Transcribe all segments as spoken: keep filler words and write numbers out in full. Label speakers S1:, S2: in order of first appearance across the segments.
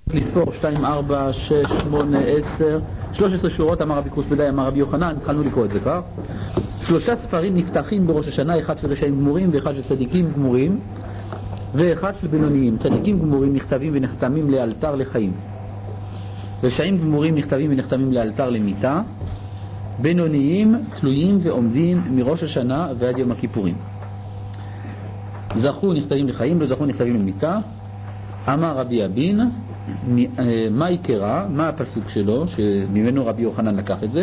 S1: נספור שתיים, ארבע, שש, שמונה, עשר, שלוש עשרה שורות, אמר רבי קוסבדאי, אמר רבי יוחנן, התחלנו לקרוא את זה כבר. שלושה ספרים נפתחים בראש השנה, אחד של רשעים גמורים ואחד של צדיקים גמורים ואחד של בינוניים. צדיקים גמורים נכתבים ונחתמים לאלתר לחיים, רשעים גמורים נכתבים ונחתמים לאלתר למיתה, בינוניים תלויים ועומדים מראש השנה ועד יום הכיפורים. זכו נכתבים לחיים, לא זכו נכתבים למיתה. אמר רבי אבין, מה יקרה, מה הפסוק שלו שממנו רבי יוחנן לקח את זה?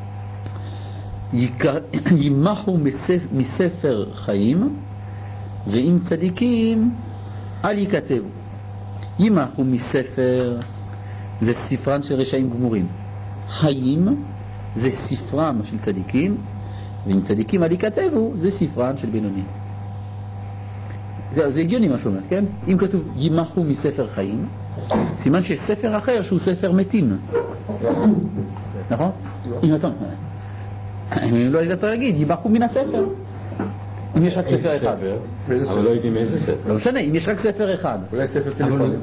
S1: ימחו מספר חיים ועם צדיקים אל ייכתבו. ימחו מספר זה ספרן של רשעים גמורים, חיים זה ספרם של צדיקים, ועם צדיקים אל ייכתבו זה ספרן של בינוניים. זה, זה הגיוני מה שאומר, כן? אם כתוב ימחו מספר חיים, סימן שיש ספר אחר שהוא ספר מתים, נכון? אם אתה אם לא היית צריך להגיד ימחו מן הספר, אם יש רק ספר אחד,
S2: אבל לא יודעים איזה ספר,
S1: לא משנה, אם יש רק ספר אחד,
S2: אולי ספר טלפונים.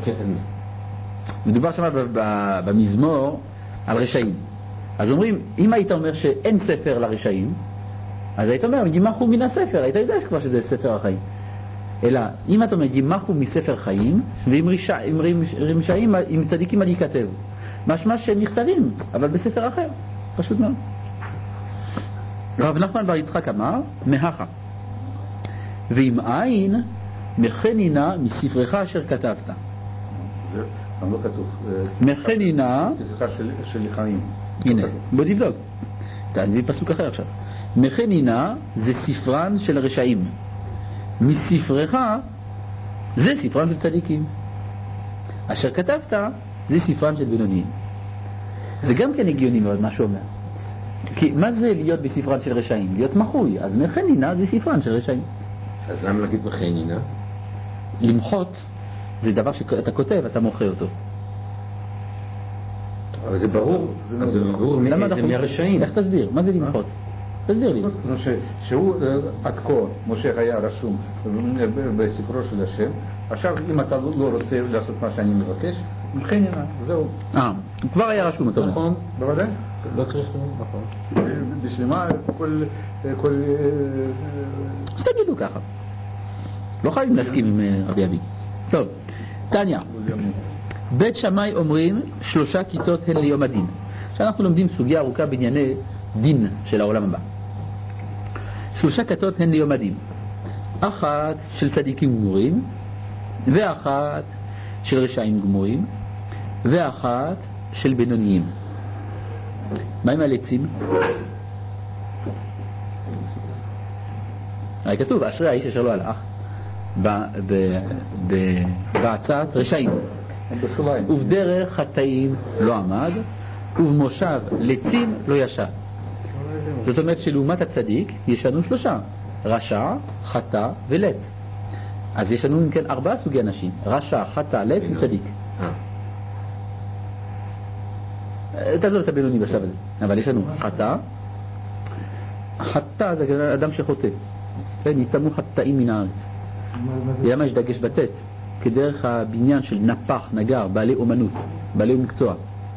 S1: מדובר שם במזמור על רשעים, אז אומרים, אם היית אומר שאין ספר לרשעים, אז היית אומר ימחו מן הספר, היית יודע כבר שזה ספר החיים. אלא אם אתה אומר ימחו מספר חיים ועם רשעים עם צדיקים אל ייכתב, משמע שהם נכתבים אבל בספר אחר, פשוט מאוד. רב נחמן בר יצחק אמר מהכה, ואם אין מחנינה מספרך אשר כתבת.
S2: זה לא כתוב
S1: מחנינה
S2: ספרך של חיים.
S1: הנה בוא תבדוק, תעזבי פסוק אחר עכשיו. מחנינה זה ספרן של רשעים, מספרך זה ספרן של צדיקים, אשר כתבת זה ספרן של בינוניים. זה גם כן הגיוני מאוד מה שאומר, כי מה זה להיות בספרן של רשעים? להיות מחוי, אז מחנינה זה ספרן של רשעים.
S2: אז למה להגיד מחנינה?
S1: למחות זה דבר שאתה כותב, אתה מוחה אותו.
S2: אבל זה ברור, זה ברור מאיזה מהרשעים.
S1: איך תסביר? מה זה למחות? תסביר לי.
S2: שהוא עד כה, משה היה רשום בספרו של השם, עכשיו אם אתה לא רוצה לעשות מה שאני מבקש, מחנינה, זהו.
S1: אה, הוא כבר היה רשום, אתה אומר.
S2: נכון, בוודאי.
S1: לא צריך, נכון.
S2: בשלמה כל...
S1: אז תגידו ככה. לא חייבים להסכים עם רבי אבי. טוב, תניא. בית שמאי אומרים שלושה כיתות הן ליום הדין. עכשיו אנחנו לומדים סוגיה ארוכה בענייני דין של העולם הבא. שלושה כיתות הן ליום הדין, אחת של צדיקים גמורים ואחת של רשעים גמורים ואחת של בינוניים. מה עם הלצים? הרי כתוב אשרי האיש אשר לא הלך בעצת רשעים, ובדרך חטאים לא עמד, ובמושב לצים לא ישב. זאת אומרת שלעומת הצדיק יש לנו שלושה, רשע, חטא ולץ. אז יש לנו אם כן ארבעה סוגי אנשים, רשע, חטא, לץ וצדיק. תעזוב את הבינוני בשלב הזה, אבל יש לנו חטא. חטא זה אדם שחוטא, יצאמו חטאים מן הארץ. למה יש דגש בתת? כדרך הבניין של נפח, נגר, בעלי אומנות, בעלי מקצוע.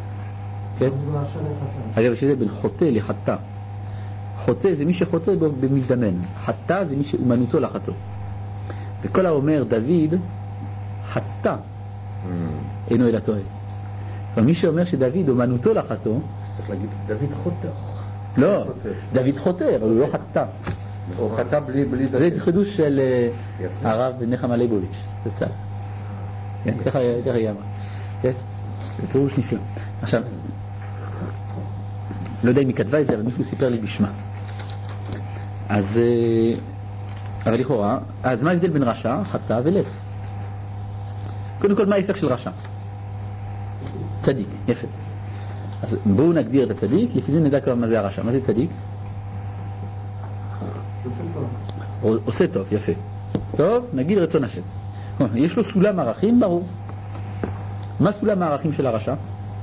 S1: אגב, שזה בין חוטא לחטא. חוטא זה מי שחוטא במזדמן, חטא זה מי שאומנותו לחטוא. וכל האומר דוד חטא אינו אלא טועה. ומי שאומר שדוד אומנותו לחטוא,
S2: צריך להגיד דוד חוטא.
S1: לא, דוד חוטא אבל הוא לא חטא.
S2: או חטא בלי בלי דוד.
S1: זה חידוש של הרב נחמה ליבוביץ', זה צד. ככה היא אמרה. כן? זה פירוש נפלא. עכשיו, לא יודע אם היא כתבה את זה, אבל מישהו סיפר לי בשמה. אז, אבל לכאורה, אז מה ההבדל בין רשע, חטא ולץ? קודם כל, מה ההפך של רשע? צדיק, יפה. אז בואו נגדיר את הצדיק, לפי זה נדע כבר מה זה הרשע. מה זה צדיק? עושה טוב, יפה. טוב, נגיד רצון השם. יש לו סולם ערכים, ברור. מה סולם הערכים של הרשע?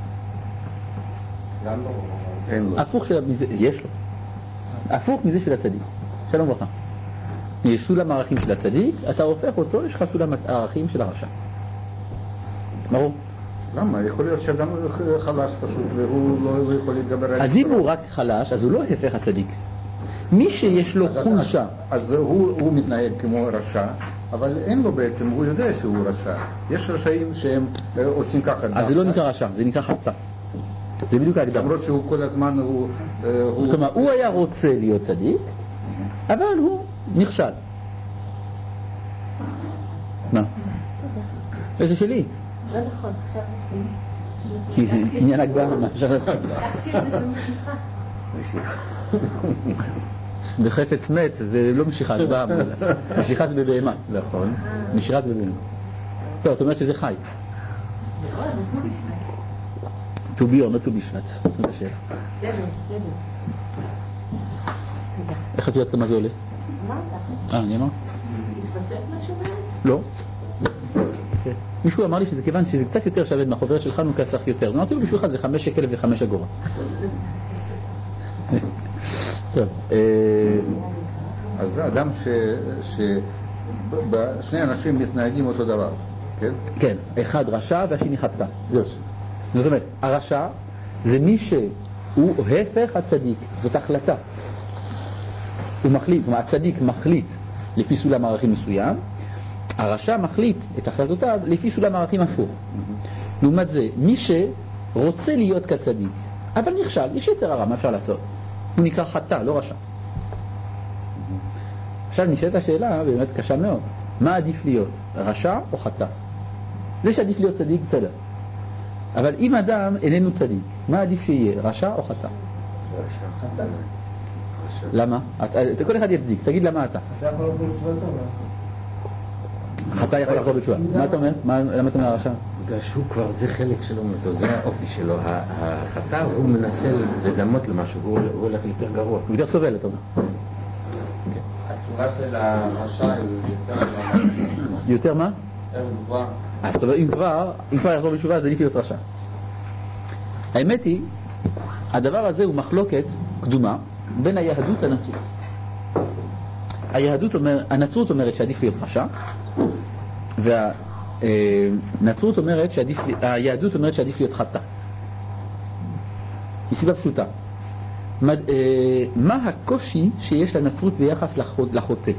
S1: הפוך של מזה, יש לו. הפוך מזה של הצדיק. שלום ברכה. יש סולם הערכים של הצדיק, אתה הופך אותו, יש לך סולם הערכים של הרשע. ברור.
S2: למה? יכול להיות שאדם חלש פשוט והוא לא יכול להתגבר על...
S1: אז אם הוא רק חלש, אז הוא לא הפך הצדיק. מי שיש לו חולשה...
S2: אז הוא מתנהג כמו רשע, אבל אין לו בעצם, הוא יודע שהוא רשע. יש רשעים שהם עושים ככה.
S1: אז זה לא נקרא רשע, זה נקרא חטא. זה בדיוק ההגדרה.
S2: למרות שהוא כל הזמן הוא...
S1: כלומר, הוא היה רוצה להיות צדיק, אבל הוא נכשל. מה? איזה שלי?
S3: לא נכון, עכשיו
S1: כי עניין הגברה, מה אפשר לעשות?
S3: לקחתי את זה במשיכה.
S1: בחפץ מת זה לא משיכה, הגברה, משיכה זה בבהמה.
S2: נכון.
S1: משיכה זה בבהמה. טוב, את אומרת שזה חי.
S3: נכון, זה ט"ו בשבט.
S1: ט"ו ביום, לא ט"ו בשבט. זאת השאלה.
S3: בסדר, בסדר.
S1: איך את יודעת כמה זה עולה?
S3: אמרת.
S1: אה, אני אמר?
S3: התווסף משהו מהם?
S1: לא. מישהו אמר לי שזה כיוון שזה קצת יותר שווה מהחוברת של חנוכה סך יותר. אז אמרתי לו בשבילך זה חמש שקל וחמש אגורות. טוב.
S2: אז זה אדם ששני אנשים מתנהגים אותו דבר, כן?
S1: כן, אחד רשע והשני חטא. זאת אומרת, הרשע זה מי שהוא הפך הצדיק. זאת החלטה. הוא מחליט, כלומר הצדיק מחליט לפי סולם ערכים מסוים, הרשע מחליט את החלטותיו לפי סולם ערכים הפוך. לעומת זה, מי שרוצה להיות כצדיק, אבל נכשל, יש יצר הרע, מה אפשר לעשות? הוא נקרא חטא, לא רשע. עכשיו נשאלת השאלה, באמת קשה מאוד, מה עדיף להיות, רשע או חטא? זה שעדיף להיות צדיק, בסדר. אבל אם אדם איננו צדיק, מה עדיף שיהיה, רשע או חטא?
S2: חטא.
S1: למה? כל אחד יצדיק, תגיד למה אתה. חטא יכול לחזור בתשובה. מה אתה אומר? למה אתה אומר הרשע?
S4: בגלל שהוא כבר, זה חלק שלו, זה האופי שלו. החטא הוא מנסה לדמות למשהו, הוא הולך יותר גרוע.
S1: הוא יותר סובל, אתה אומר.
S5: התשובה של הרשע היא יותר גבוהה.
S1: יותר מה?
S5: יותר גבוהה.
S1: אז אתה אומר, אם כבר, אם כבר יחזור בתשובה, זה עדיף להיות רשע. האמת היא, הדבר הזה הוא מחלוקת קדומה בין היהדות לנצרות. היהדות אומר, הנצרות אומרת שעדיף להיות רשע, והנצרות אומרת שעדיף, היהדות אומרת שעדיף להיות חטא. היא סיבה פשוטה. מה, מה הקושי שיש לנצרות ביחס לחוטא?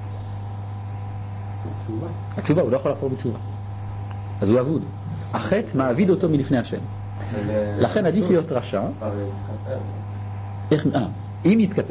S1: התשובה. התשובה, הוא לא יכול לחזור בתשובה. אז הוא אבוד. החטא מעביד אותו מלפני השם. לכן עדיף להיות רשע. איך, אה, אם יתכפר.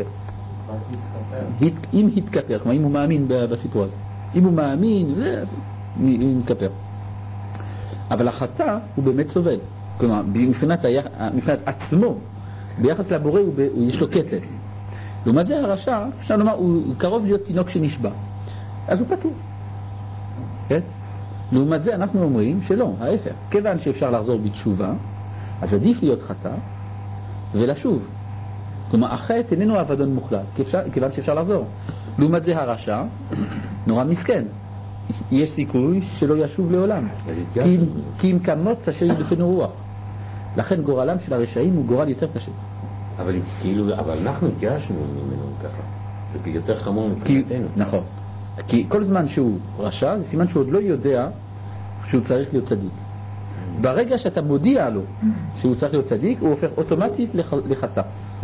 S1: אם יתכפר, כלומר אם הוא מאמין בסיפור הזה. אם הוא מאמין, זה, אז הוא יתכפר. אבל החטא הוא באמת סובל. כלומר, מבחינת, מבחינת עצמו, ביחס לבורא הוא, הוא יש לו קטל. לעומת זה הרשע, אפשר לומר, הוא קרוב להיות תינוק שנשבע. אז הוא פטור. כן? לעומת זה אנחנו אומרים שלא, ההפך. כיוון שאפשר לחזור בתשובה, אז עדיף להיות חטא ולשוב. כלומר, החטא איננו אבדון מוחלט, כיוון שאפשר לחזור. לעומת זה הרשע, נורא מסכן. יש סיכוי שלא ישוב לעולם. כי, כי אם כמות אשר ידפנו רוח. לכן גורלם של הרשעים הוא גורל יותר קשה.
S4: אבל כאילו, אבל אנחנו התייאשנו ממנו ככה. זה יותר חמור מבחינתנו.
S1: נכון. כי כל זמן שהוא רשע, זה סימן שהוא עוד לא יודע שהוא צריך להיות צדיק. ברגע שאתה מודיע לו שהוא צריך להיות צדיק, הוא הופך אוטומטית לחטא.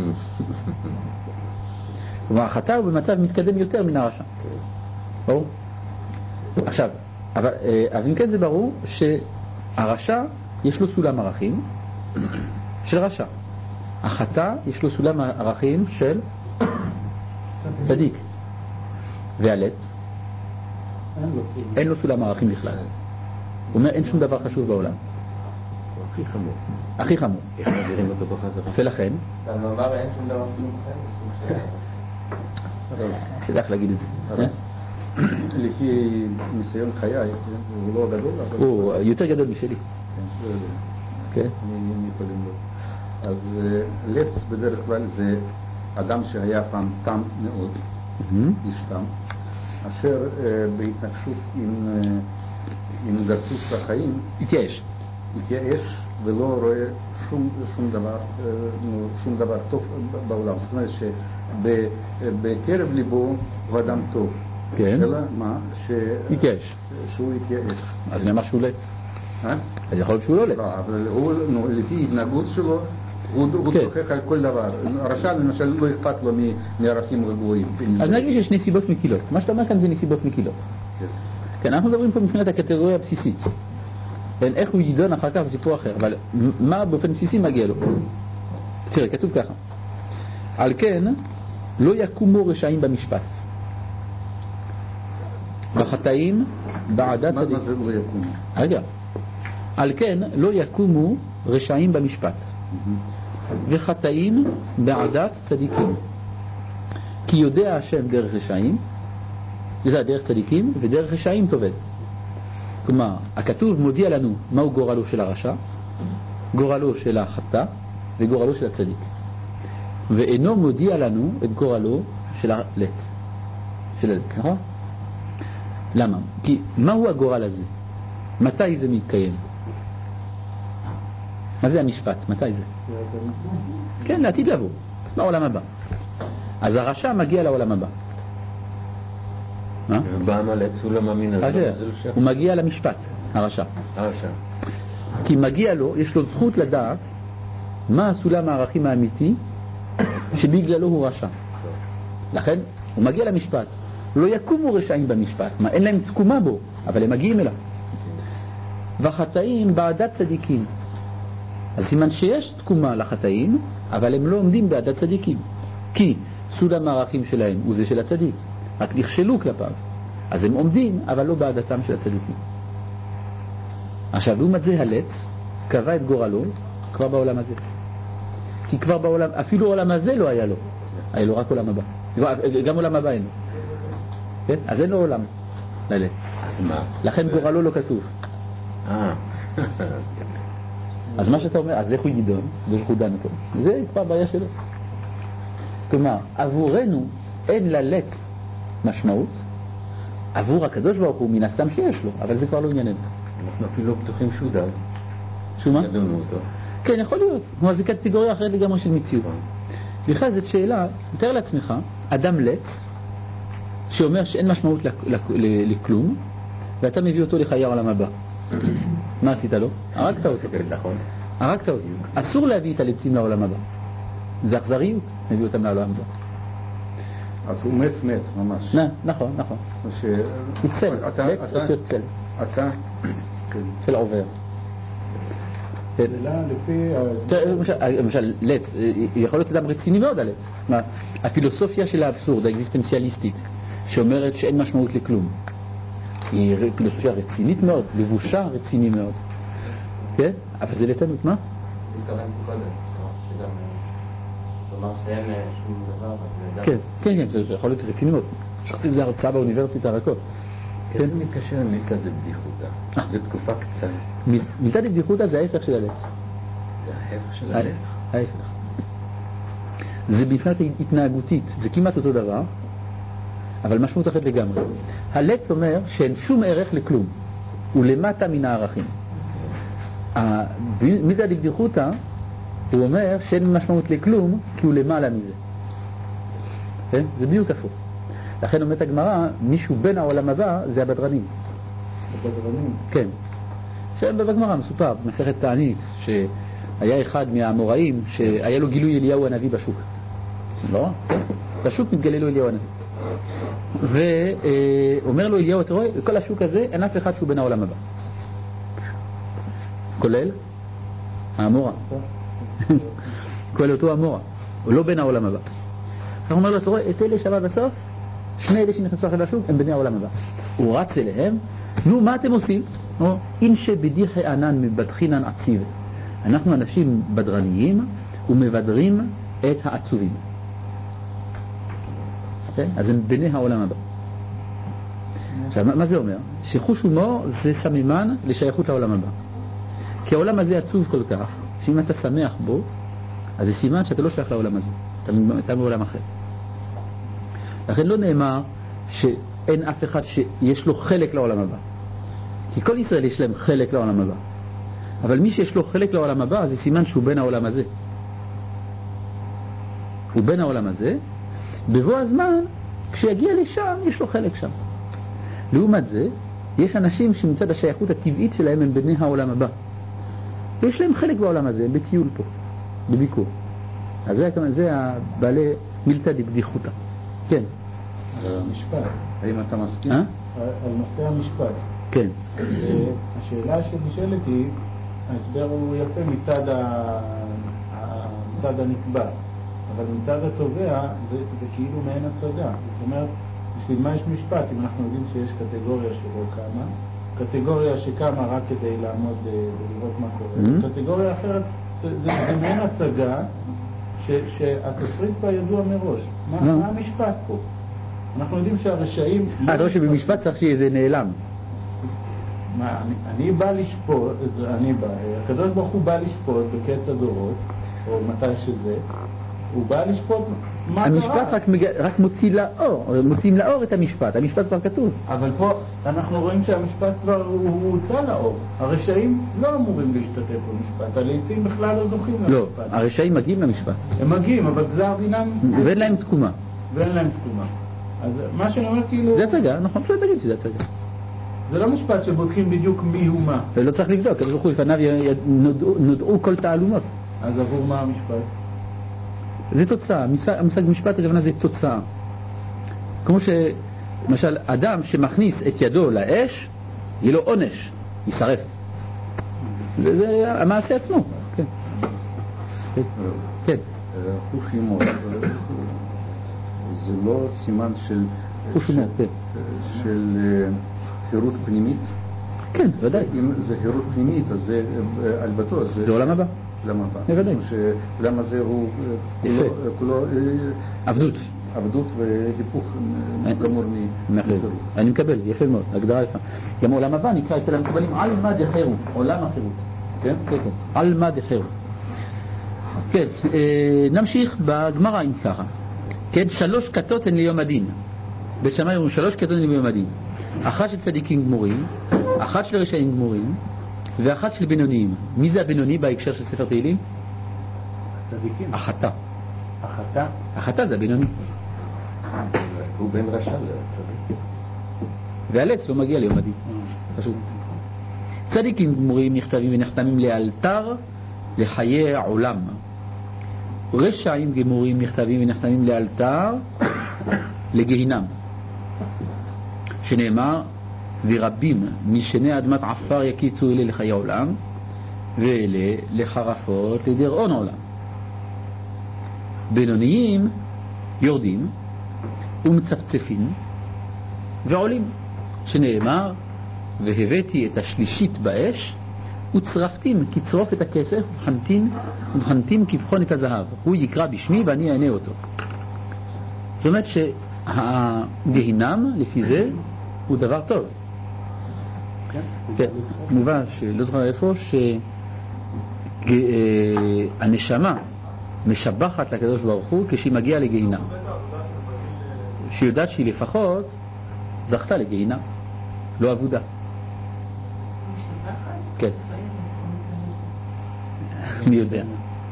S1: כלומר, החטא הוא במצב מתקדם יותר מן הרשע. ברור? עכשיו, אבל, אבל אם כן זה ברור שהרשע יש לו סולם ערכים של רשע. החטא יש לו סולם ערכים של צדיק. והלץ אין לו סולם ערכים בכלל. הוא אומר אין שום דבר חשוב בעולם.
S4: הוא הכי חמור.
S1: הכי חמור.
S4: איך מעבירים אותו בחזרה?
S1: ולכן
S5: אתה אומר אין שום דבר חשוב בחיים, בסוג של...
S1: שדח להגיד את זה.
S2: לפי ניסיון חיי, הוא לא גדול, אבל...
S1: הוא יותר גדול משלי.
S2: כן, אני קודם לו. אז לץ בדרך כלל זה אדם שהיה פעם תם מאוד, איש תם, אשר בהתנגשות עם גסות החיים
S1: התייאש.
S2: התייאש ולא רואה שום, שום דבר, שום דבר טוב בעולם. זאת אומרת שבקרב ליבו הוא אדם טוב.
S1: כן.
S2: אלא מה? ש...
S1: התייאש.
S2: שהוא התייאש.
S1: אז נאמר שהוא לץ.
S2: אה?
S1: אז יכול להיות שהוא לא לץ.
S2: לא, אבל הוא, נו, לפי התנהגות שלו, הוא הוא
S1: כן.
S2: צוחק על כל דבר. הרשע למשל לא אכפת לו מ- מערכים גבוהים.
S1: אז נגיד שיש נסיבות מקילות. מה שאתה אומר כאן זה נסיבות מקילות. כן, אנחנו מדברים פה מבחינת הקטגוריה הבסיסית. כן, איך הוא יידון אחר כך בסיפור אחר, אבל מה באופן בסיסי מגיע לו? תראה, כתוב ככה. על כן, לא יקומו רשעים במשפט. בחטאים בעדת
S2: מה מה זה לא יקום?
S1: רגע. על כן, לא יקומו רשעים במשפט. וחטאים בעדת צדיקים. כי יודע השם דרך רשעים, זה דרך צדיקים, ודרך רשעים תאבד. כלומר, הכתוב מודיע לנו מהו גורלו של הרשע, גורלו של החטא וגורלו של הצדיק. ואינו מודיע לנו את גורלו של הלץ. של הלץ, נכון? למה? כי מהו הגורל הזה? מתי זה מתקיים? מה זה המשפט? מתי זה? כן, לעתיד לבוא, בעולם הבא. אז הרשע מגיע לעולם הבא.
S4: בעמלץ הוא לא מאמין, אז
S1: הוא
S4: לא
S1: מגיע למשפט, הרשע.
S4: הרשע.
S1: כי מגיע לו, יש לו זכות לדעת מה הסולם הערכים האמיתי שבגללו הוא רשע. לכן הוא מגיע למשפט. לא יקומו רשעים במשפט, מה, אין להם תקומה בו, אבל הם מגיעים אליו. והחטאים בעדת צדיקים. אז סימן שיש תקומה לחטאים, אבל הם לא עומדים בעדת צדיקים. כי סולם הערכים שלהם הוא זה של הצדיק, רק נכשלו כלפיו. אז הם עומדים, אבל לא בעדתם של הצדיקים. עכשיו, לעומת זה הלץ קבע את גורלו כבר בעולם הזה. כי כבר בעולם, אפילו עולם הזה לא היה לו. היה לו רק עולם הבא. גם עולם הבא אין לו. כן? אז אין לו עולם ללץ.
S4: אז מה?
S1: לכן גורלו לא כתוב.
S4: אה.
S1: אז מה שאתה אומר, אז איך הוא יידון? ואיך הוא דן אותו? זה כבר בעיה שלו. כלומר, עבורנו אין ללץ משמעות, עבור הקדוש ברוך הוא מן הסתם שיש לו, אבל זה כבר לא ענייננו.
S4: אנחנו אפילו בטוחים שהוא די.
S1: שהוא מה?
S4: ידונו אותו.
S1: כן, יכול להיות. כלומר, זה קטגוריה אחרת לגמרי של מציאות. בכלל זאת שאלה, תאר לעצמך, אדם לץ, שאומר שאין משמעות לכ- לכ- לכלום, ואתה מביא אותו לחיי העולם הבא. מה עשית לו? הרגת אותו.
S4: נכון.
S1: הרגת אותו. אסור להביא את הלצים לעולם הבא. זה אכזריות, מביא אותם לעולם הבא.
S2: אז הוא מת מת ממש.
S1: נ- נכון, נכון.
S2: ש-
S1: הוא צל,
S2: אתה-
S1: לץ
S2: אתה-
S1: עושה צל,
S2: אתה, כן.
S1: צל עובר. כן.
S5: שאלה לפי...
S1: תראה, למשל, למשל, לץ, יכול להיות אדם רציני מאוד הלץ. מה, הפילוסופיה של האבסורד, האקזיסטנציאליסטית, שאומרת שאין משמעות לכלום, היא פילוסופיה רצינית מאוד, לבושה רציני מאוד. כן? אבל זה לצנות, מה?
S5: התכוונתי קודם, שגם... כלומר שאין שום דבר, אז זה גם...
S1: כן, כן, כן, זה יכול להיות רציני מאוד. שכחתי את זה הרצאה באוניברסיטה הרקות.
S4: כן, זה מתקשר למיתא דבדיחותא. זו תקופה קצרה.
S1: מיתא דבדיחותא זה ההפך של הלץ.
S4: זה ההפך של הלץ.
S1: ההפך. זה מבחינת התנהגותית, זה כמעט אותו דבר, אבל משמעות אחרת לגמרי. הלץ אומר שאין שום ערך לכלום, הוא למטה מן הערכים. מיתא דבדיחותא, הוא אומר שאין משמעות לכלום, כי הוא למעלה מזה. כן? זה בדיוק הפוך. לכן אומרת הגמרא, מישהו בין העולם הבא זה הבדרנים.
S5: בדרנים.
S1: כן. שבגמרא מסופר, במסכת תענית, שהיה אחד מהאמוראים שהיה לו גילוי אליהו הנביא בשוק. לא? בשוק מתגלה לו אליהו הנביא. ואומר לו אליהו, אתה רואה, בכל השוק הזה אין אף אחד שהוא בין העולם הבא. כולל האמורה. כולל אותו אמורה. הוא לא בין העולם הבא. הוא אומר לו, אתה רואה, את אלה שווה בסוף, שני אלה שנכנסו אחרי לשוק הם בני העולם הבא. הוא רץ אליהם, נו, מה אתם עושים? אין שבדיחי ענן מבדחינן עציב. אנחנו אנשים בדרניים ומבדרים את העצובים. Okay? אז הם בני העולם הבא. עכשיו, מה זה אומר? שחוש הומור זה סממן לשייכות לעולם הבא. כי העולם הזה עצוב כל כך, שאם אתה שמח בו, אז זה סימן שאתה לא שייך לעולם הזה. אתה, אתה בעולם אחר. לכן לא נאמר שאין אף אחד שיש לו חלק לעולם הבא. כי כל ישראל יש להם חלק לעולם הבא. אבל מי שיש לו חלק לעולם הבא, זה סימן שהוא בין העולם הזה. הוא בין העולם הזה, בבוא הזמן, כשיגיע לשם, יש לו חלק שם. לעומת זה, יש אנשים שמצד השייכות הטבעית שלהם הם בני העולם הבא. יש להם חלק בעולם הזה, הם בטיול פה, בביקור. אז זה, זה הבעלי מילתא דבדיחותא. כן.
S2: המשפט. האם אתה מסכים?
S1: אה?
S6: על נושא המשפט.
S1: כן.
S6: השאלה שנשאלת היא, ההסבר הוא יפה מצד, ה... מצד הנתבע, אבל מצד התובע זה, זה כאילו מעין הצגה. זאת אומרת, בשביל מה יש משפט? אם אנחנו יודעים שיש קטגוריה שלא קמה, קטגוריה שקמה רק כדי לעמוד ולראות מה קורה, mm-hmm. קטגוריה אחרת זה, זה, זה מעין הצגה ש, שהתסריט בה ידוע מראש. מה, no. מה המשפט פה? אנחנו יודעים שהרשעים...
S1: אה, אתה רואה שבמשפט צריך שיהיה זה נעלם.
S6: מה, אני, אני בא לשפוט, אני בא, הקדוש ברוך הוא בא לשפוט בקץ הדורות, או מתי שזה, הוא בא לשפוט מה
S1: המשפט
S6: קרה.
S1: רק, מג... רק מוציא לאור, מוציאים לאור את המשפט, המשפט כבר כתוב.
S6: אבל פה אנחנו רואים שהמשפט כבר הוא, הוא הוצא לאור. הרשעים לא אמורים להשתתף במשפט, הליצים בכלל לא זוכים למשפט.
S1: לא, הרשעים מגיעים למשפט.
S6: הם מגיעים, אבל גזר דינם...
S1: ואין להם תקומה.
S6: ואין להם תקומה. אז מה שאני אומר כאילו...
S1: זה הצגה, נכון, פשוט תגיד שזה הצגה.
S6: זה לא משפט שבודקים בדיוק מי הוא מה.
S1: ולא צריך לבדוק, הקדוש ברוך הוא לפניו נודעו, נודעו כל תעלומות.
S6: אז עבור מה המשפט?
S1: זה תוצאה, המושג משפט הכוונה זה תוצאה. כמו שלמשל אדם שמכניס את ידו לאש, יהיה לו עונש, יישרף. זה, זה המעשה עצמו. כן. כן. כן.
S2: חוש הומור. זה לא סימן של...
S1: חוש הומור, כן.
S2: של חירות פנימית?
S1: כן, ודאי.
S2: אם זה חירות פנימית, אז זה על בטוח.
S1: זה עולם הבא.
S2: למה הבא?
S1: בוודאי.
S2: למה זה הוא כולו...
S1: עבדות.
S2: עבדות והיפוך גמור מ...
S1: אני מקבל, יפה מאוד, הגדרה יפה. גם עולם הבא נקרא אצל המקובלים על מה דחירות, עולם החירות.
S2: כן?
S1: כן, כן. על מה דחירות. כן, נמשיך בגמרא אם ככה. כן, שלוש כתות הן ליום הדין. בשמיים אומרים שלוש כתות הן ליום הדין. אחת של צדיקים גמורים, אחת של רשעים גמורים, ואחת של בינוניים. מי זה הבינוני בהקשר של ספר תהילים?
S6: צדיקים.
S1: אחתה.
S6: אחתה?
S1: אחתה זה הבינוני.
S4: הוא בן רשע לצדיק.
S1: והלץ לא מגיע ליום הדין. פשוט. צדיקים גמורים נכתבים ונחתמים לאלתר לחיי העולם. רשעים גמורים נכתבים ונחתמים לאלתר לגיהינם. שנאמר ורבים משני אדמת עפר יקיצו אלה לחיי העולם ואלה לחרפות לדיראון עולם. בינוניים יורדים ומצפצפים ועולים, שנאמר והבאתי את השלישית באש וצרפתים כצרוף את הכסף ובחנתים ובחנתים כבחון את הזהב, הוא יקרא בשמי ואני אענה אותו. זאת אומרת שהגיהינם לפי זה הוא דבר טוב. כן, מובן שלא זוכר איפה שהנשמה משבחת לקדוש ברוך הוא כשהיא מגיעה לגיהינם, שהיא יודעת שהיא לפחות זכתה לגיהינם, לא עבודה. כן, מי יודע,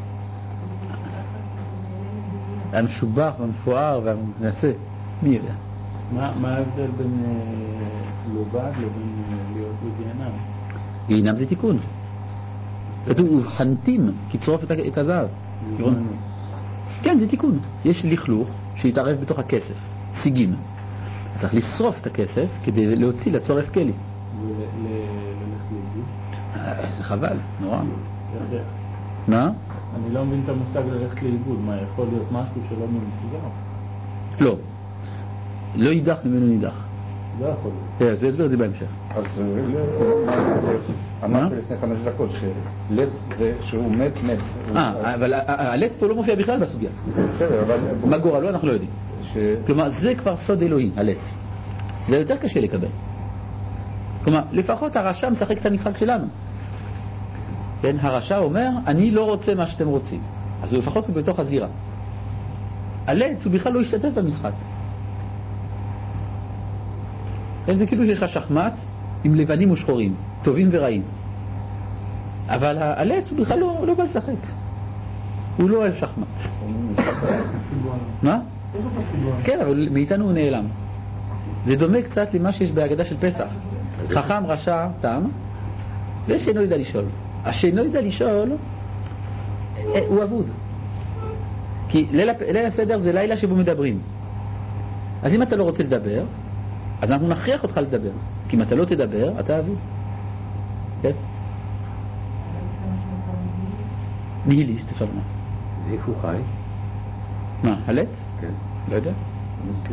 S1: המשובח והמפואר והמנסה, מי יודע.
S6: מה ההבדל בין לובד לבין להיות בגיהנם?
S1: גיהנם זה תיקון. כתוב ובחנתים כצרוף את הזהב. כן, זה תיקון. יש לכלוך שיתערב בתוך הכסף, סיגים. צריך לשרוף את הכסף כדי להוציא לצורף כלי.
S6: וללכת לאיבוד?
S1: זה חבל, נורא.
S6: מה?
S1: מה?
S6: אני לא מבין את המושג ללכת לאיבוד. מה, יכול להיות משהו שלא ממסוגר?
S1: לא. לא יידח ממנו נידח.
S6: לא יכול להיות.
S1: זה הסבר את זה בהמשך.
S2: אז אמרת לפני חמש דקות שלץ זה שהוא מת מת.
S1: אה, אבל הלץ פה לא מופיע בכלל בסוגיה.
S2: בסדר, אבל...
S1: מה גורלו אנחנו לא יודעים. כלומר, זה כבר סוד אלוהי, הלץ. זה יותר קשה לקבל. כלומר, לפחות הרשע משחק את המשחק שלנו. כן, הרשע אומר, אני לא רוצה מה שאתם רוצים. אז הוא לפחות בתוך הזירה. הלץ הוא בכלל לא השתתף במשחק. זה כאילו שיש לך שחמט עם לבנים ושחורים, טובים ורעים. אבל הלץ הוא בכלל לא, לא בא לשחק. הוא לא אוהב שחמט. מה? כן, אבל מאיתנו הוא נעלם. זה דומה קצת למה שיש בהגדה של פסח. חכם, רשע, תם, ויש שאינו יודע לשאול. השאינו יודע לשאול הוא אבוד. כי ליל, ליל הסדר זה לילה שבו מדברים. אז אם אתה לא רוצה לדבר, אז אנחנו נכריח אותך לדבר. כי אם אתה לא תדבר, אתה אבוד. כן? ניהיליסט, אפשר לומר.
S4: ואיפה הוא חי?
S1: מה, הלץ?
S4: כן.
S1: לא יודע.
S4: מסכים.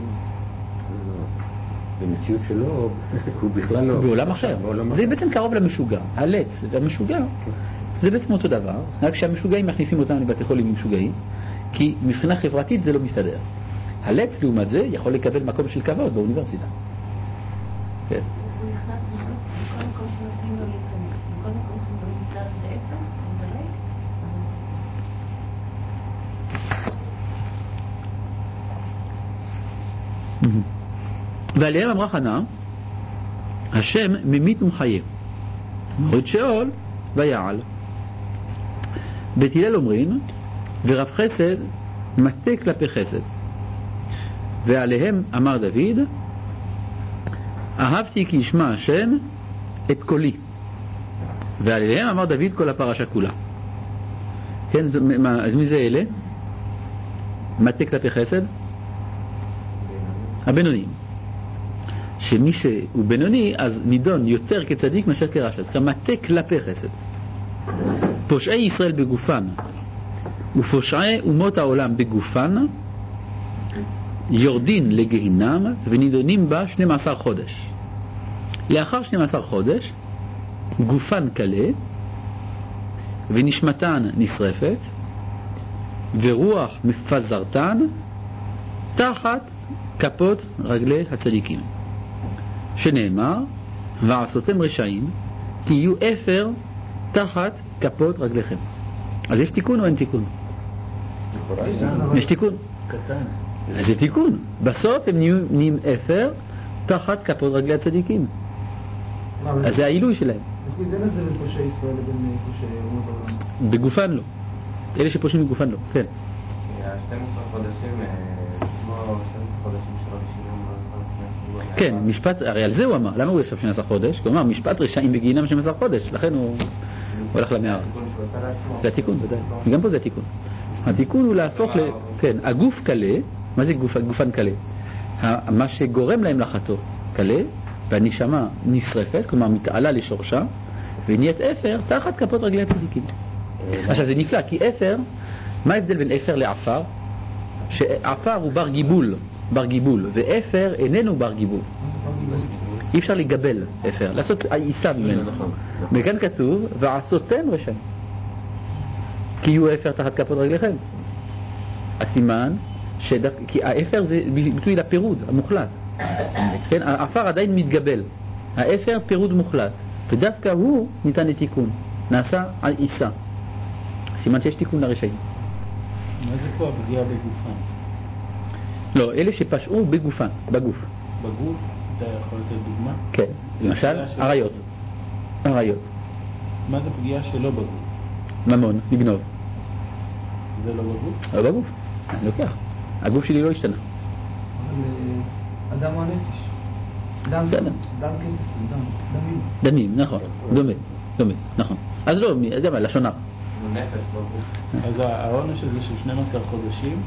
S4: במציאות שלו, הוא בכלל לא...
S1: בעולם אחר. זה בעצם קרוב למשוגע. הלץ, המשוגע, זה בעצם אותו דבר, רק שהמשוגעים מכניסים אותם לבתי חולים משוגעים, כי מבחינה חברתית זה לא מסתדר. הלץ, לעומת זה, יכול לקבל מקום של כבוד באוניברסיטה. כן.
S3: הוא נכנס בכל מקום שנותנים לו להיכנס. בכל מקום שנותנים לו להיכנס זה אפס, זה ריק.
S1: ועליהם אמרה חנה, השם ממית ומחיה, הוריד שאול ויעל. בית הלל אומרים, ורב חסד מטה כלפי חסד. ועליהם אמר דוד, אהבתי כי ישמע השם את קולי. ועליהם אמר דוד כל הפרשה כולה. כן, אז מי זה אלה? מטה כלפי חסד? הבינוניים. שמי שהוא בינוני אז נידון יותר כצדיק מאשר כרשע. זה מטה כלפי חסד. פושעי ישראל בגופן ופושעי אומות העולם בגופן יורדין לגהינם ונידונים בה שנים עשר חודש. לאחר שנים עשר חודש גופן קלה ונשמתן נשרפת ורוח מפזרתן תחת כפות רגלי הצדיקים, שנאמר ועשותם רשעים תהיו אפר תחת כפות רגליכם. אז יש תיקון או אין תיקון? יש תיקון.
S6: קטן.
S1: זה תיקון. בסוף הם נהיים אפר תחת כפות רגלי הצדיקים. אז זה העילוי שלהם.
S7: אז מי זה נזה בין פושעי ישראל לבין פושעי אומות העולם?
S1: בגופן לא. אלה שפושעים בגופן לא. כן.
S5: ה-שנים עשר חודשים, כמו שנים עשר חודשים שלו בשירים,
S1: כן, משפט, הרי על זה הוא אמר. למה הוא ישב שנים עשר חודש? הוא אמר, משפט רשעים בגיהינם שנים עשר חודש. לכן הוא הולך למערה. זה התיקון, ודאי. גם פה זה התיקון. התיקון הוא להפוך ל... כן, הגוף קלה. מה זה גוף, גופן קלה? מה שגורם להם לחטוא קלה, והנשמה נשרפת, כלומר מתעלה לשורשה, ונהיית אפר תחת כפות רגלי הצדיקים. עכשיו זה נפלא, כי אפר, מה ההבדל בין אפר לעפר? שעפר הוא בר גיבול, בר גיבול, ואפר איננו בר גיבול. אי אפשר לגבל אפר, לעשות עיסה ממנו. וכאן כתוב, ועשותם רשעים, כי יהיו אפר תחת כפות רגליכם. הסימן, שדו... כי האפר זה ביטוי לפירוד המוחלט. כן? האפר עדיין מתגבל. האפר פירוד מוחלט. ודווקא הוא ניתן לתיקון. נעשה על עיסה. סימן שיש תיקון לרשעים.
S6: מה זה פה הפגיעה בגופן?
S1: לא, אלה שפשעו בגופן, בגוף.
S6: בגוף? אתה יכול לתת דוגמה?
S1: כן. למשל, עריות. עריות.
S6: מה זה פגיעה שלא בגוף?
S1: ממון, לגנוב.
S6: זה לא בגוף?
S1: לא בגוף. אני לוקח. הגוף שלי לא השתנה.
S7: אבל אדם או הנפש. דם, דם כסף, דם, דמים.
S1: דמים, נכון. דומה, דומה, נכון. אז לא, זה מה, לשון הרע.
S5: נפש בגוף.
S6: אז העונש הזה של שנים עשר חודשים,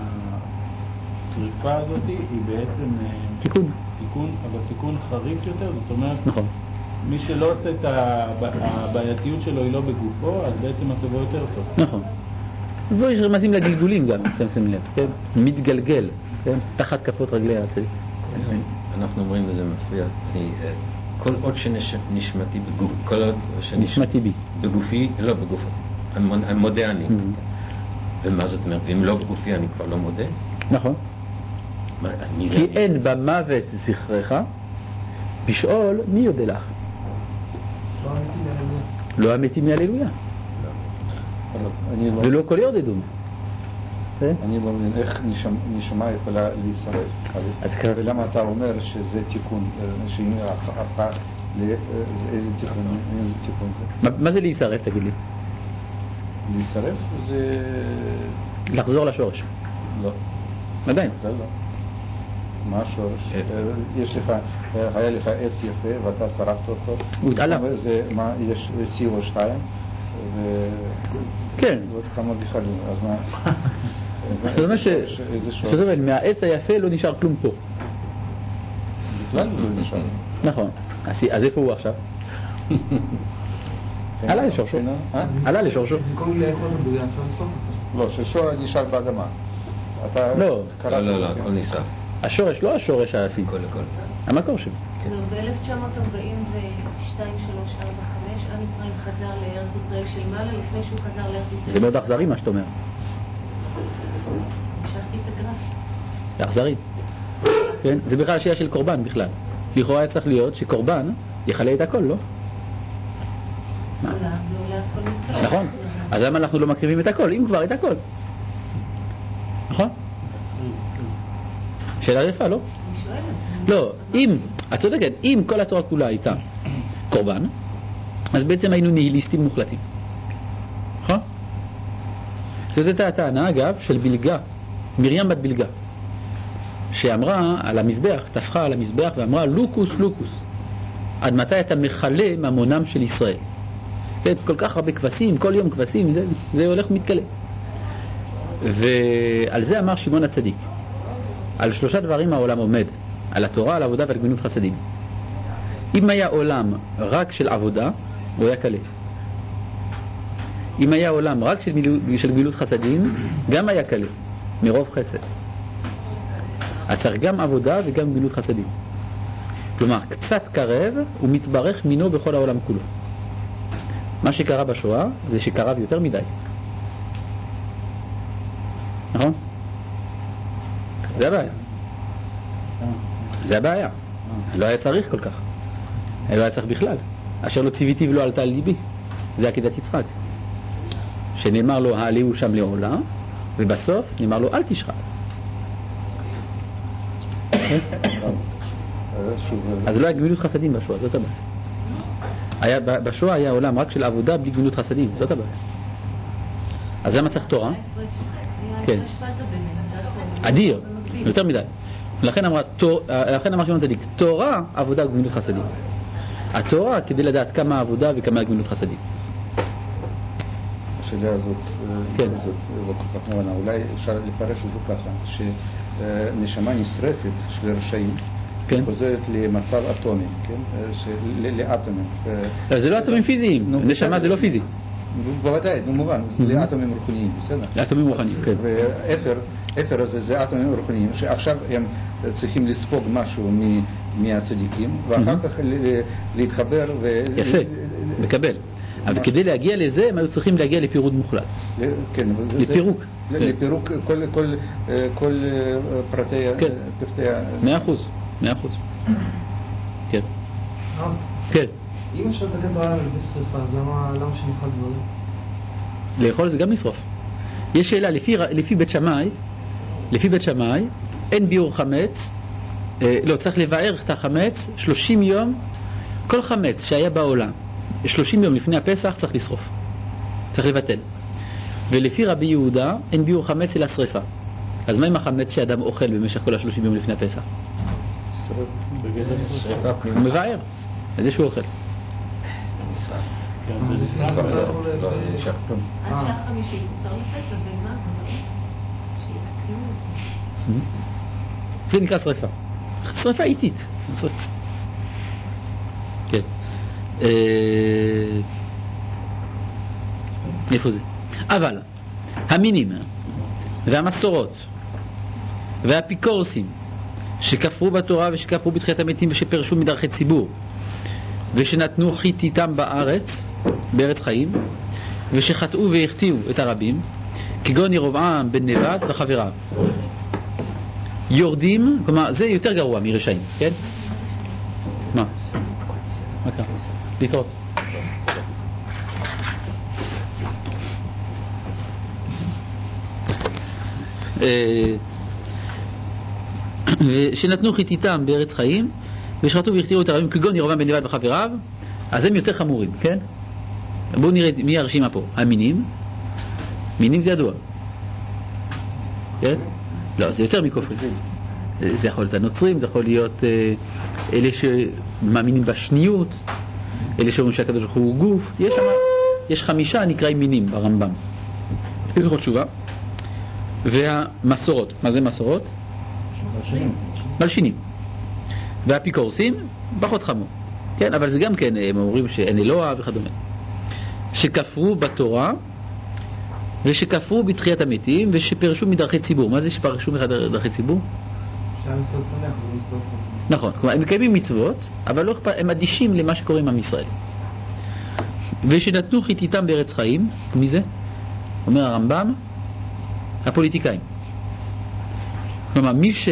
S6: השריפה הזאת היא בעצם
S1: תיקון.
S6: תיקון, אבל תיקון חריף יותר, זאת אומרת,
S1: נכון.
S6: מי שלא עושה את הבעייתיות שלו היא לא בגופו, אז בעצם מצבו יותר טוב.
S1: נכון. ויש רמזים לגלגולים גם, אתם שמים לב, כן? מתגלגל, כן? תחת כפות רגלי הצדיק.
S4: אנחנו אומרים וזה מפריע, כל עוד שנשמתי בגוף, כל עוד
S1: נשמתי בי.
S4: בגופי, לא בגוף, אני מודה אני. ומה זאת אומרת, אם לא בגופי אני כבר לא מודה?
S1: נכון. כי אין במוות זכרך, בשאול מי יודע לך? לא אמיתי מהללויה. ולא כל יורדדו.
S2: אני לא מבין איך נשמה יכולה להישרף. ולמה אתה אומר שזה תיקון, שאם הפך לאיזה תיקון זה?
S1: מה זה להישרף, תגיד לי?
S2: להישרף זה...
S1: לחזור לשורש.
S2: לא.
S1: עדיין.
S2: זה לא. מה השורש? יש לך, היה לך עץ יפה ואתה שרפת אותו.
S1: הוא התעלה.
S2: מה, יש סי או שתיים?
S1: כן.
S2: ועוד כמה בכלל, אז מה?
S1: זאת אומרת ש... מהעץ היפה לא נשאר כלום פה.
S2: בכלל לא נשאר.
S1: נכון. אז איפה הוא עכשיו? עלה לשורשו. עלה לשורשו.
S7: במקום לאכול את הבויה, אפשר לסוף אותו.
S2: לא, ששור נשאר באדמה.
S1: לא.
S4: לא, לא, לא, הכל נשרף.
S1: השורש, לא השורש הפיזי. המקור שלו.
S3: ב-אלף תשע מאות ארבעים ושתיים, שלוש, ארבע, חמש, עם ישראל חזר לארץ ישראל של מעלה לפני שהוא חזר לארץ ישראל.
S1: זה מאוד אכזרי מה שאתה אומר.
S3: המשכתי את הגרף.
S1: זה אכזרי. כן? זה בכלל השאלה של קורבן בכלל. לכאורה היה צריך להיות שקורבן יחלה את הכל, לא? נכון. אז למה אנחנו לא מקריבים את הכל? אם כבר את הכל. נכון? שאלה יפה, לא? לא, אם, את צודקת, אם כל התורה כולה הייתה קורבן, אז בעצם היינו ניהיליסטים מוחלטים. נכון? זאת הייתה הטענה, אגב, של בלגה, מרים בת בלגה, שאמרה על המזבח, תפחה על המזבח ואמרה לוקוס לוקוס, עד מתי אתה מחלה ממונם של ישראל? כן, כל כך הרבה כבשים, כל יום כבשים, זה, זה הולך ומתקלה. ועל זה אמר שמעון הצדיק, על שלושה דברים העולם עומד, על התורה, על העבודה ועל גמילות חסדים. אם היה עולם רק של עבודה, הוא היה קלה. אם היה עולם רק של, של גמילות חסדים, גם היה קלה, מרוב חסד. אז צריך גם עבודה וגם גמילות חסדים. כלומר, קצת קרב ומתברך מינו בכל העולם כולו. מה שקרה בשואה זה שקרב יותר מדי. נכון? זה הבעיה. זה הבעיה. לא היה צריך כל כך. לא היה צריך בכלל. אשר לא ציוויתי ולא עלתה על ליבי. זה עקידת יצחק. שנאמר לו, העליהו שם לעולם, ובסוף נאמר לו, אל תשחק. אז לא היה גמילות חסדים בשואה, זאת הבעיה. היה, בשואה היה עולם רק של עבודה בלי גמילות חסדים, זאת הבעיה. אז למה צריך תורה? כן. אדיר, יותר מדי. לכן אמרה, לכן אמר שמעון צדיק, תורה, עבודה וגמילות חסדים. התורה כדי לדעת כמה עבודה וכמה גמילות חסדים.
S2: השאלה הזאת,
S1: כן.
S2: זאת לא כל כך מובנה. אולי אפשר לפרש את זה ככה, שנשמה נשרפת של רשעים,
S1: כן.
S2: חוזרת למצב אטומי, כן? לאטומים.
S1: זה לא אטומים פיזיים, נשמה זה לא פיזי.
S2: בוודאי, במובן, לאטומים רוחניים, בסדר?
S1: לאטומים רוחניים, כן.
S2: ואפר, אפר הזה זה אטומים רוחניים, שעכשיו הם צריכים לספוג משהו מהצדיקים, ואחר כך להתחבר ו...
S1: יפה, מקבל. אבל כדי להגיע לזה, הם היו צריכים להגיע לפירוד מוחלט.
S2: כן,
S1: לפירוק.
S2: לפירוק כל פרטי...
S1: מאה אחוז, מאה אחוז. כן. כן.
S7: אם אפשר לתקן תורה על ידי שריפה, אז למה שנאכל דברים?
S1: לאכול זה גם לשרוף. יש שאלה, לפי בית שמאי, לפי בית שמאי, אין ביור חמץ, לא, צריך לבאר את החמץ שלושים יום, כל חמץ שהיה בעולם, שלושים יום לפני הפסח צריך לשרוף. צריך לבטל. ולפי רבי יהודה, אין ביור חמץ אלא שריפה. אז מה עם החמץ שאדם אוכל במשך כל השלושים יום לפני הפסח? הוא מבאר, על זה שהוא אוכל.
S3: עד שעה חמישית, צריך לתת לבמה, שיתקנו.
S1: זה נקרא שריפה. שריפה איטית. כן. איפה זה? אבל המינים והמסורות והאפיקורסים שכפרו בתורה ושכפרו בתחיית המתים ושפרשו מדרכי ציבור ושנתנו חיתיתם בארץ, בארץ חיים, ושחטאו והחטיאו את הרבים, כגון ירבעם בן נבט וחבריו, יורדים, כלומר זה יותר גרוע מרשעים, כן? מה? מה קרה? להתראות. שנתנו חיתיתם בארץ חיים ושחטאו והחטיאו את הרבים, כגון ירבעם בן נבט וחבריו, אז הם יותר חמורים, כן? בואו נראה מי הרשימה פה. המינים, מינים זה ידוע, כן? לא, זה יותר מכופרים. זה יכול להיות הנוצרים, זה יכול להיות אלה שמאמינים בשניות, אלה שאומרים שהקדוש ברוך הוא גוף. יש שם, יש חמישה נקראים מינים ברמב"ם. הלכות תשובה. והמסורות. מה זה מסורות? מלשינים. מלשינים. והאפיקורסים, פחות חמור. כן, אבל זה גם כן, הם אומרים שאין אלוה וכדומה. שכפרו בתורה, ושכפרו בתחיית המתים, ושפרשו מדרכי ציבור. מה זה שפרשו מדרכי ציבור? נכון, כלומר, הם מקיימים מצוות, אבל לא, הם אדישים למה שקורה עם עם ישראל. ושנתנו חיתיתם בארץ חיים. מי זה? אומר הרמב"ם, הפוליטיקאים. כלומר, מי ש...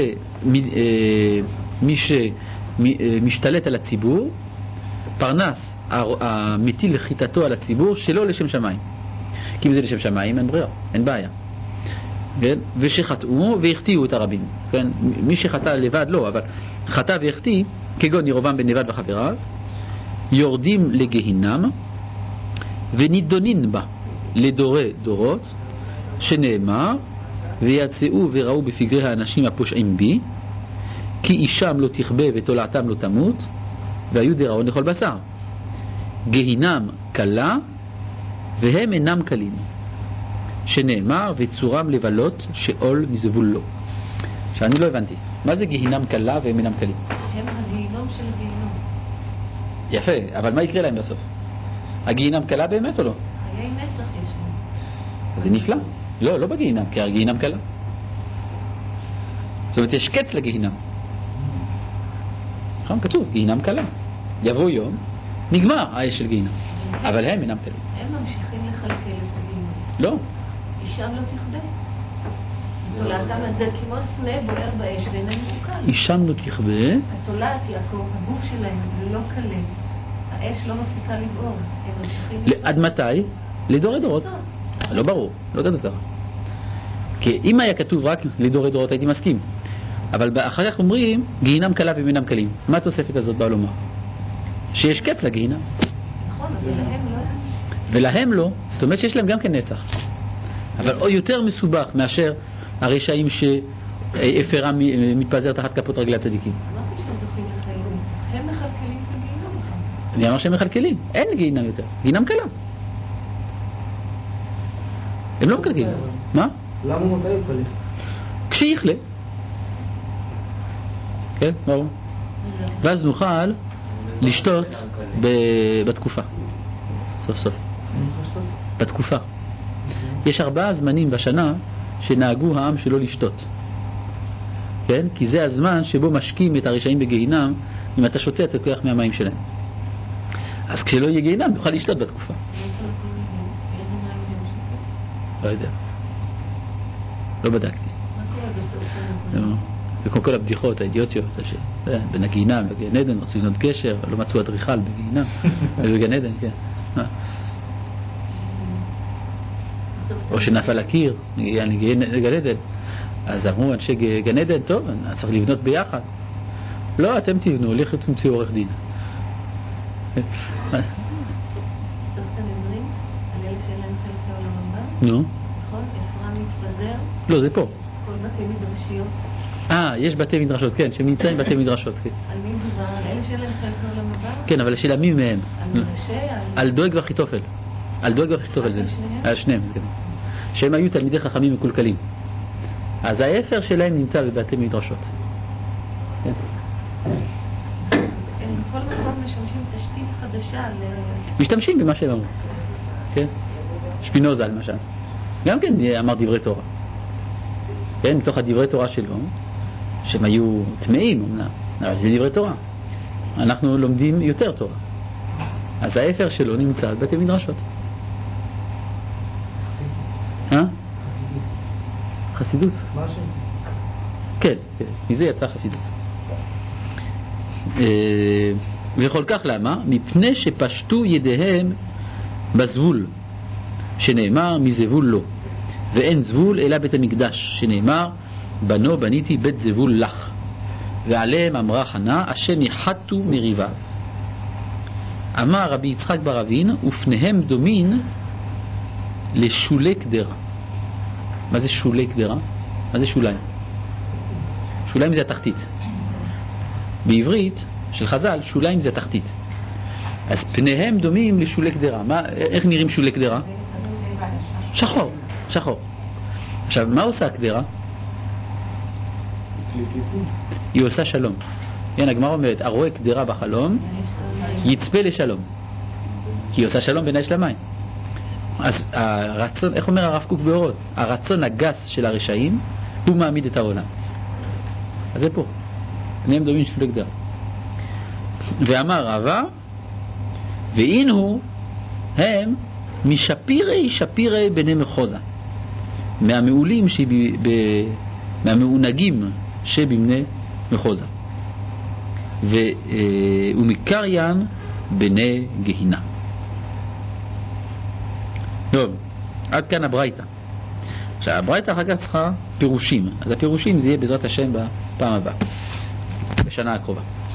S1: מי שמשתלט על הציבור, פרנס המטיל לחיתתו על הציבור שלא לשם שמיים. כי אם זה לשם שמיים, אין ברירה, אין בעיה. כן? ושחטאו והחטיאו את הרבים. כן? מי שחטא לבד לא, אבל חטא והחטיא, כגון ירבעם בן נבט וחבריו, יורדים לגהינם ונידונין בה לדורי דורות, שנאמר, ויצאו וראו בפגרי האנשים הפושעים בי, כי אישם לא תכבה ותולעתם לא תמות, והיו דיראון לכל בשר. גהינם קלה והם אינם קלים, שנאמר, וצורם לבלות שאול מזבול לו. שאני לא הבנתי, מה זה גהינם קלה והם אינם קלים?
S3: הם הגיהינום של הגיהינום.
S1: יפה, אבל מה יקרה להם בסוף? הגיהינם קלה באמת או לא?
S3: חיי נצח יש להם.
S1: זה נפלא. לא, לא בגיהינם, כי הגיהינם קלה. זאת אומרת, יש קץ לגיהינם. נכון, כתוב, גיהינם קלה. יבוא יום, נגמר האש של גיהינם. אבל הם אינם קלים.
S3: הם ממשיכים לכלכל את הגיהינום.
S1: לא.
S3: אישם לא תכבה. תולעתם הזה כמו סנה בוער באש ואינם מוקל.
S1: אישם לא תכבה.
S3: התולעת יעקב, הגוף שלהם לא קלה. האש לא מפסיקה לבעור. הם ממשיכים...
S1: עד מתי? לדורי דורות. לא ברור, לא כתוב ככה. כי אם היה כתוב רק לדורי דורות הייתי מסכים. אבל אחר כך אומרים גיהינם קלה ואינם קלים. מה התוספת הזאת באה לומר? שיש קץ לגיהינם.
S3: נכון, אבל להם לא.
S1: ולהם לא, זאת אומרת שיש להם גם כן נצח. אבל יותר מסובך מאשר הרשעים שאפרם מתפזר תחת כפות רגלי הצדיקים.
S3: אמרתי שהם זוכים לחיים. הם מחלקלים את הגיהינום אחר.
S1: אני אמר שהם מחלקלים. אין גיהינם יותר. גיהינם קלה. הם לא מקלקלים. מה?
S7: למה מתי הוא קלה?
S1: כשיחלה. כן, ברור. ואז נוכל לשתות בתקופה. סוף סוף. בתקופה. יש ארבעה זמנים בשנה שנהגו העם שלא לשתות. כן? כי זה הזמן שבו משקים את הרשעים בגיהינם. אם אתה שותה אתה לוקח מהמים שלהם. אז כשלא יהיה גיהינם נוכל לשתות בתקופה. לא יודע. לא בדקתי. זה כמו כל הבדיחות האידיוטיות בין הגיהינם וגן עדן רצו לבנות גשר, לא מצאו אדריכל בגיהינם ובגן עדן, כן. או שנפל הקיר לגן עדן, אז אמרו אנשי גן עדן, טוב, צריך לבנות ביחד. לא, אתם תבנו, הולכת תמצאו עורך דין. נו.
S3: נכון? אפרם מתפזר.
S1: לא, זה פה.
S3: כל בתי מדרשיות.
S1: אה, יש בתי מדרשות, כן, שנמצאים בתי מדרשות.
S3: על מי מדובר? על אלה שאין להם חלק לעולם הבא?
S1: כן, אבל השאלה מי מהם?
S3: על מנשה?
S1: על דואג ואחיתופל. על דואג ואחיתופל זה. על שניהם, כן. שהם היו תלמידי חכמים מקולקלים. אז האפר שלהם נמצא בבתי מדרשות. כן.
S3: הם בכל מקום משמשים תשתית חדשה ל...
S1: משתמשים במה שהם אמרו. כן? שפינוזה למשל. גם כן אמר דברי תורה. כן, מתוך הדברי תורה שלו, שהם היו טמאים אמנם, אבל זה דברי תורה. אנחנו לומדים יותר תורה. אז האפר שלו נמצא בבתי מדרשות. אה? חסידות.
S7: מה השם?
S1: כן, כן, מזה יצא חסידות. וכל כך למה? מפני שפשטו ידיהם בזבול, שנאמר מזבול לא, ואין זבול אלא בית המקדש, שנאמר בנו בניתי בית זבול לך, ועליהם אמרה חנה אשר ניחתו מריבה. אמר רבי יצחק בר אבין, ופניהם דומין לשולי קדרה. מה זה שולי קדרה? מה זה שוליים? שוליים זה התחתית. בעברית של חז"ל, שוליים זה התחתית. אז פניהם דומים לשולי קדרה. מה, איך נראים שולי קדרה? שחור, שחור. עכשיו, מה עושה הקדרה? היא עושה שלום. כן, הגמרא אומרת, הרואה קדרה בחלום, יצפה לשלום. כי היא עושה שלום בין האש למים. אז הרצון, איך אומר הרב קוק באורות? הרצון הגס של הרשעים, הוא מעמיד את העולם. אז זה פה. פניהם דומים שולי קדרה. ואמר רבא, ואינו הם משפירי שפירי בני מחוזה, מהמעולים שב... ב... מהמעונגים שבבני מחוזה, ו... ומקריין בני גהינה. טוב, עד כאן הברייתא. עכשיו הברייתא אחר כך צריכה פירושים, אז הפירושים זה יהיה בעזרת השם בפעם הבאה, בשנה הקרובה.